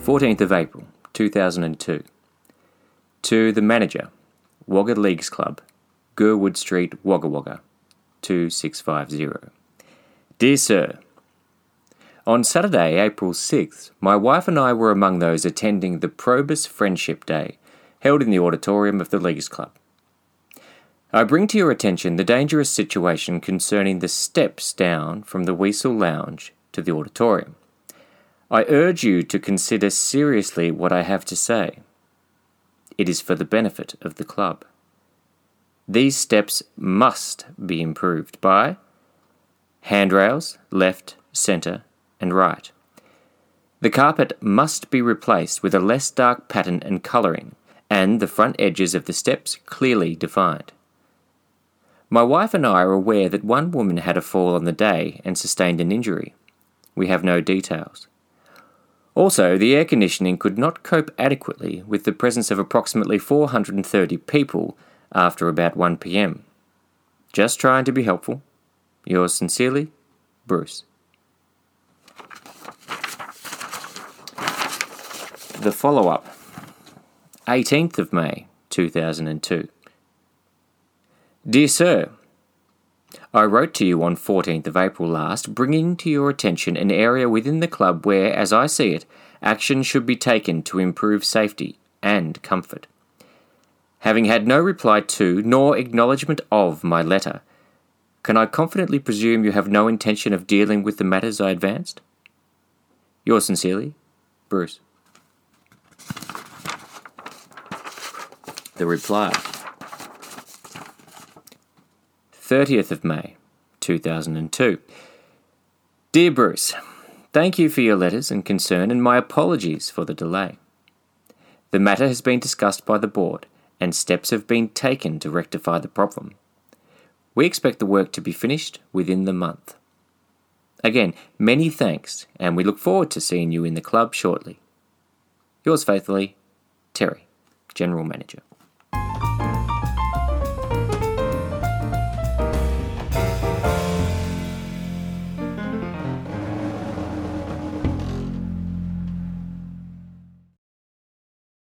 14th of April, 2002. To the manager, Wagga Leagues Club, Gurwood Street, Wagga Wagga, 2650. Dear Sir, on Saturday, April 6th, my wife and I were among those attending the Probus Friendship Day, held in the auditorium of the Leagues Club. I bring to your attention the dangerous situation concerning the steps down from the Weasel Lounge to the auditorium. I urge you to consider seriously what I have to say. It is for the benefit of the club. These steps must be improved by handrails, left, centre, and right. The carpet must be replaced with a less dark pattern and colouring, and the front edges of the steps clearly defined. My wife and I are aware that one woman had a fall on the day and sustained an injury. We have no details. Also, the air conditioning could not cope adequately with the presence of approximately 430 people after about 1 p.m. Just trying to be helpful. Yours sincerely, Bruce. The follow-up. 18th of May, 2002. Dear Sir, I wrote to you on 14th of April last, bringing to your attention an area within the club where, as I see it, action should be taken to improve safety and comfort. Having had no reply to, nor acknowledgement of my letter, can I confidently presume you have no intention of dealing with the matters I advanced? Yours sincerely, Bruce. The reply. 30th of May, 2002. Dear Bruce, thank you for your letters and concern and my apologies for the delay. The matter has been discussed by the board and steps have been taken to rectify the problem. We expect the work to be finished within the month. Again, many thanks and we look forward to seeing you in the club shortly. Yours faithfully, Terry, General Manager.